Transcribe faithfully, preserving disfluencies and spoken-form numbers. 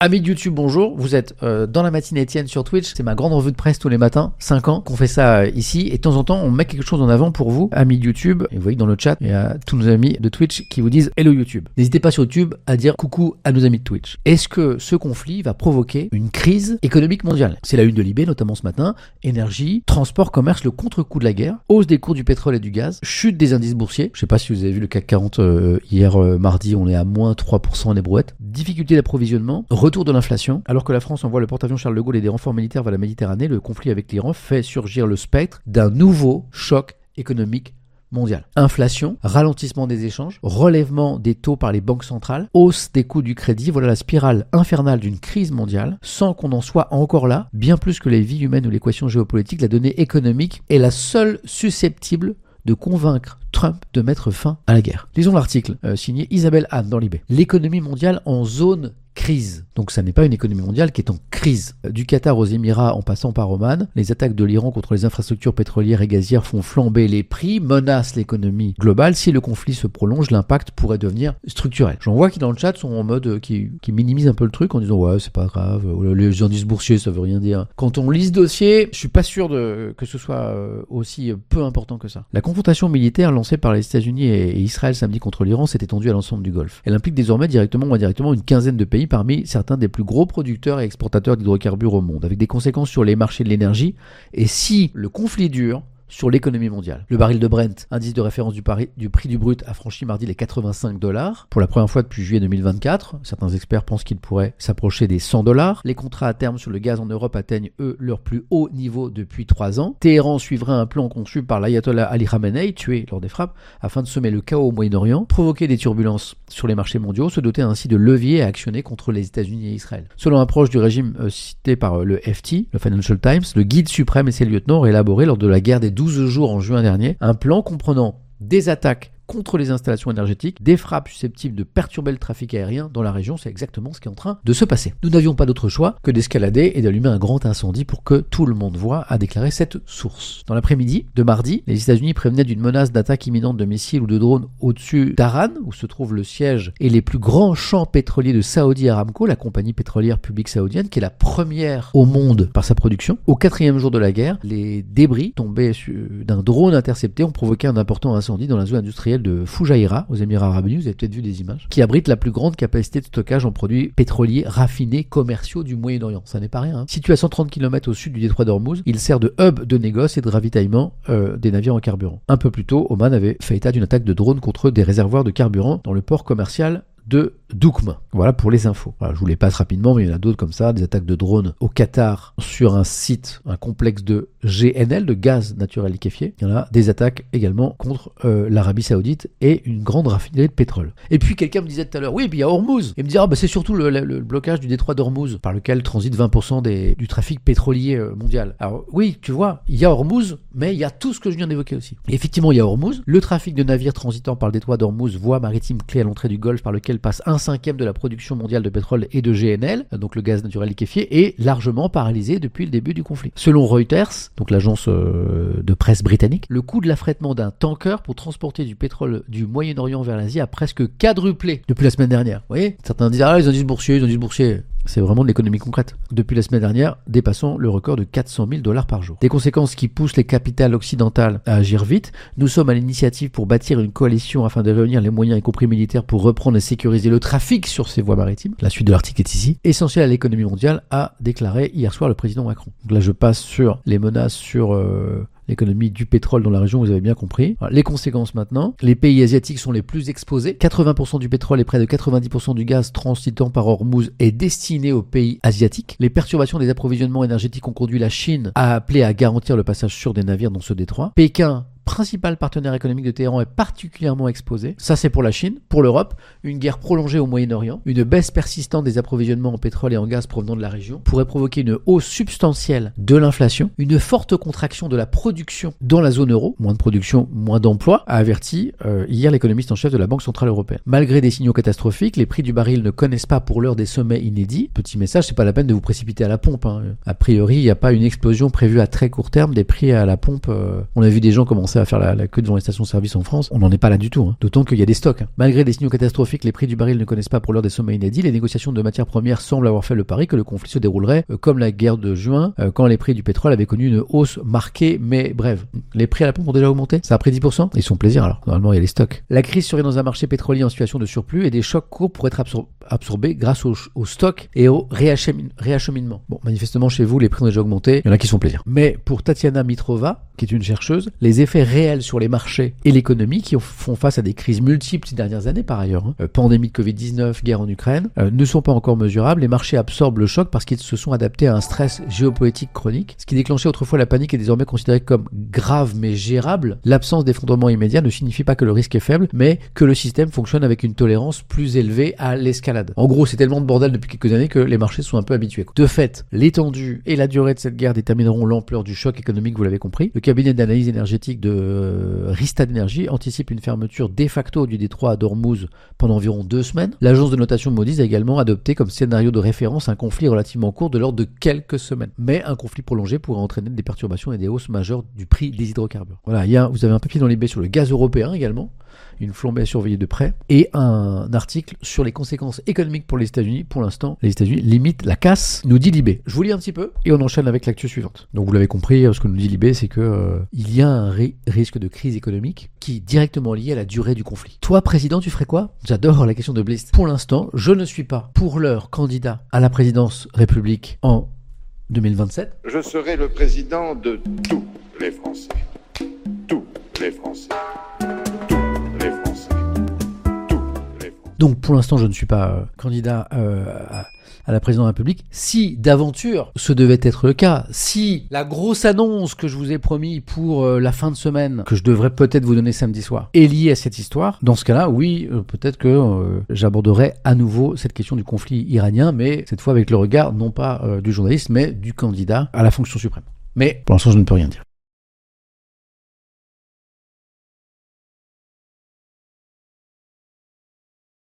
Amis de YouTube, bonjour. Vous êtes euh, dans la matinée Étienne sur Twitch. C'est ma grande revue de presse tous les matins. cinq ans qu'on fait ça euh, ici. Et de temps en temps, on met quelque chose en avant pour vous, amis de YouTube. Et vous voyez que dans le chat, il y a tous nos amis de Twitch qui vous disent Hello YouTube. N'hésitez pas sur YouTube à dire coucou à nos amis de Twitch. Est-ce que ce conflit va provoquer une crise économique mondiale? C'est la une de Libé, notamment ce matin. Énergie, transport, commerce, le contre-coup de la guerre. Hausse des cours du pétrole et du gaz. Chute des indices boursiers. Je sais pas si vous avez vu le C A C quarante euh, hier euh, mardi, on est à moins trois pour cent en ébrouette. Difficulté d'approvisionnement. Retour de l'inflation. Alors que la France envoie le porte-avions Charles de Gaulle et des renforts militaires vers la Méditerranée, le conflit avec l'Iran fait surgir le spectre d'un nouveau choc économique mondial. Inflation, ralentissement des échanges, relèvement des taux par les banques centrales, hausse des coûts du crédit, voilà la spirale infernale d'une crise mondiale, sans qu'on en soit encore là. Bien plus que les vies humaines ou l'équation géopolitique, la donnée économique est la seule susceptible de convaincre Trump de mettre fin à la guerre. Lisons l'article euh, signé Isabelle Anne dans Libé. L'économie mondiale en zone crise. Donc ça n'est pas une économie mondiale qui est en crise. Du Qatar aux Émirats en passant par Oman, les attaques de l'Iran contre les infrastructures pétrolières et gazières font flamber les prix, menacent l'économie globale. Si le conflit se prolonge, l'impact pourrait devenir structurel. J'en vois qui dans le chat sont en mode euh, qui, qui minimisent un peu le truc en disant ouais c'est pas grave, les indices boursiers ça veut rien dire. Quand on lit ce dossier, je suis pas sûr de, que ce soit euh, aussi peu important que ça. La confrontation militaire lancée par les États-Unis et, et Israël samedi contre l'Iran s'est étendue à l'ensemble du Golfe. Elle implique désormais directement ou indirectement une quinzaine de pays parmi certains des plus gros producteurs et exportateurs d'hydrocarbures au monde, avec des conséquences sur les marchés de l'énergie. Et si le conflit dure, sur l'économie mondiale. Le baril de Brent, indice de référence du, pari, du prix du brut, a franchi mardi les quatre-vingt-cinq dollars pour la première fois depuis juillet deux mille vingt-quatre. Certains experts pensent qu'il pourrait s'approcher des cent dollars. Les contrats à terme sur le gaz en Europe atteignent, eux, leur plus haut niveau depuis trois ans. Téhéran suivra un plan conçu par l'ayatollah Ali Khamenei, tué lors des frappes, afin de semer le chaos au Moyen-Orient, provoquer des turbulences sur les marchés mondiaux, se doter ainsi de leviers à actionner contre les États-Unis et Israël. Selon l'approche du régime euh, cité par euh, le F T, le Financial Times, le guide suprême et ses lieutenants ont élaboré lors de la guerre des douze jours en juin dernier, un plan comprenant des attaques contre les installations énergétiques, des frappes susceptibles de perturber le trafic aérien dans la région. C'est exactement ce qui est en train de se passer. Nous n'avions pas d'autre choix que d'escalader et d'allumer un grand incendie pour que tout le monde voie, a déclaré cette source. Dans l'après-midi de mardi, les États-Unis prévenaient d'une menace d'attaque imminente de missiles ou de drones au-dessus d'Aran, où se trouve le siège et les plus grands champs pétroliers de Saudi Aramco, la compagnie pétrolière publique saoudienne, qui est la première au monde par sa production. Au quatrième jour de la guerre, les débris tombés d'un drone intercepté ont provoqué un important incendie dans la zone industrielle de Fujairah, aux Émirats Arabes Unis, vous avez peut-être vu des images, qui abrite la plus grande capacité de stockage en produits pétroliers raffinés commerciaux du Moyen-Orient. Ça n'est pas rien. Hein. Situé à cent trente kilomètres au sud du détroit d'Ormuz, il sert de hub de négoce et de ravitaillement euh, des navires en carburant. Un peu plus tôt, Oman avait fait état d'une attaque de drone contre des réservoirs de carburant dans le port commercial de Doukma. Voilà pour les infos. Voilà, je vous les passe rapidement, mais il y en a d'autres comme ça, des attaques de drones au Qatar sur un site, un complexe de G N L, de gaz naturel liquéfié. Il y en a des attaques également contre euh, l'Arabie Saoudite et une grande raffinerie de pétrole. Et puis quelqu'un me disait tout à l'heure, oui, puis il y a Hormuz. Il me dit, ah, bah, c'est surtout le, le, le blocage du détroit d'Hormuz, par lequel transite vingt pour cent des, du trafic pétrolier euh, mondial. Alors oui, tu vois, il y a Hormuz, mais il y a tout ce que je viens d'évoquer aussi. Et effectivement, il y a Hormuz, le trafic de navires transitant par le détroit d'Hormuz, voie maritime clé à l'entrée du Golfe par lequel passe un cinquième de la production mondiale de pétrole et de G N L, donc le gaz naturel liquéfié, est largement paralysé depuis le début du conflit. Selon Reuters, donc l'agence euh, de presse britannique, le coût de l'affrètement d'un tanker pour transporter du pétrole du Moyen-Orient vers l'Asie a presque quadruplé depuis la semaine dernière. Vous voyez, certains disent ah les indices boursiers, les indices boursiers. C'est vraiment de l'économie concrète. Depuis la semaine dernière, dépassant le record de quatre cent mille dollars par jour. Des conséquences qui poussent les capitales occidentales à agir vite. Nous sommes à l'initiative pour bâtir une coalition afin de réunir les moyens, y compris militaires, pour reprendre et sécuriser le trafic sur ces voies maritimes. La suite de l'article est ici. Essentiel à l'économie mondiale, a déclaré hier soir le président Macron. Donc là, je passe sur les menaces sur euh, l'économie du pétrole dans la région, vous avez bien compris. Alors, les conséquences maintenant. Les pays asiatiques sont les plus exposés. quatre-vingts pour cent du pétrole et près de quatre-vingt-dix pour cent du gaz transitant par Hormuz est destiné aux pays asiatiques. Les perturbations des approvisionnements énergétiques ont conduit la Chine à appeler à garantir le passage sûr des navires dans ce détroit. Pékin, principal partenaire économique de Téhéran, est particulièrement exposé. Ça, c'est pour la Chine. Pour l'Europe, une guerre prolongée au Moyen-Orient, une baisse persistante des approvisionnements en pétrole et en gaz provenant de la région pourrait provoquer une hausse substantielle de l'inflation, une forte contraction de la production dans la zone euro, moins de production, moins d'emplois, a averti euh, hier l'économiste en chef de la Banque Centrale Européenne. Malgré des signaux catastrophiques, les prix du baril ne connaissent pas pour l'heure des sommets inédits. Petit message, c'est pas la peine de vous précipiter à la pompe. Hein. A priori, il n'y a pas une explosion prévue à très court terme des prix à la pompe. Euh, on a vu des gens commencer à faire la, la queue devant les stations-service en France, on n'en est pas là du tout. Hein. D'autant qu'il y a des stocks. Hein. Malgré des signaux catastrophiques, les prix du baril ne connaissent pas pour l'heure des sommets inédits. Les négociations de matières premières semblent avoir fait le pari que le conflit se déroulerait euh, comme la guerre de juin, euh, quand les prix du pétrole avaient connu une hausse marquée, mais brève. Les prix à la pompe ont déjà augmenté. Ça a pris dix pour cent. Ils sont plaisir alors. Normalement, il y a les stocks. La crise survient dans un marché pétrolier en situation de surplus et des chocs courts pour être absor- absorbés grâce au, au stock et au réachemin- réacheminement. Bon, manifestement, chez vous, les prix ont déjà augmenté. Il y en a qui sont plaisir. Mais pour Tatiana Mitrova, qui est une chercheuse, les effets réels sur les marchés et l'économie, qui font face à des crises multiples ces dernières années par ailleurs, hein, euh, pandémie de covid dix-neuf, guerre en Ukraine, euh, ne sont pas encore mesurables. Les marchés absorbent le choc parce qu'ils se sont adaptés à un stress géopolitique chronique. Ce qui déclenchait autrefois la panique est désormais considéré comme grave mais gérable. L'absence d'effondrement immédiat ne signifie pas que le risque est faible, mais que le système fonctionne avec une tolérance plus élevée à l'escalade. En gros, c'est tellement de bordel depuis quelques années que les marchés sont un peu habitués. De fait, l'étendue et la durée de cette guerre détermineront l'ampleur du choc économique, vous l'avez compris. Le cabinet d'analyse énergétique de Rystad Energy anticipe une fermeture de facto du détroit d'Ormuz pendant environ deux semaines. L'agence de notation Moody's a également adopté comme scénario de référence un conflit relativement court de l'ordre de quelques semaines. Mais un conflit prolongé pourrait entraîner des perturbations et des hausses majeures du prix des hydrocarbures. Voilà, il y a, vous avez un papier dans l'I B sur le gaz européen également, une flambée à surveiller de près, et un article sur les conséquences économiques pour les États-Unis. Pour l'instant, les États-Unis limitent la casse, nous dit l'I B. Je vous lis un petit peu et on enchaîne avec l'actu suivante. Donc vous l'avez compris, ce que nous dit l'I B, c'est que euh, il y a un ri- risque de crise économique qui est directement lié à la durée du conflit. Toi, président, tu ferais quoi? J'adore la question de Bliss. Pour l'instant, je ne suis pas pour l'heure candidat à la présidence République en deux mille vingt-sept. Je serai le président de tous les Français. Tous les Français. Donc pour l'instant, je ne suis pas euh, candidat euh, à, à la présidence de la République. Si d'aventure ce devait être le cas, si la grosse annonce que je vous ai promis pour euh, la fin de semaine, que je devrais peut-être vous donner samedi soir, est liée à cette histoire, dans ce cas-là, oui, euh, peut-être que euh, j'aborderai à nouveau cette question du conflit iranien, mais cette fois avec le regard non pas euh, du journaliste, mais du candidat à la fonction suprême. Mais pour l'instant, je ne peux rien dire.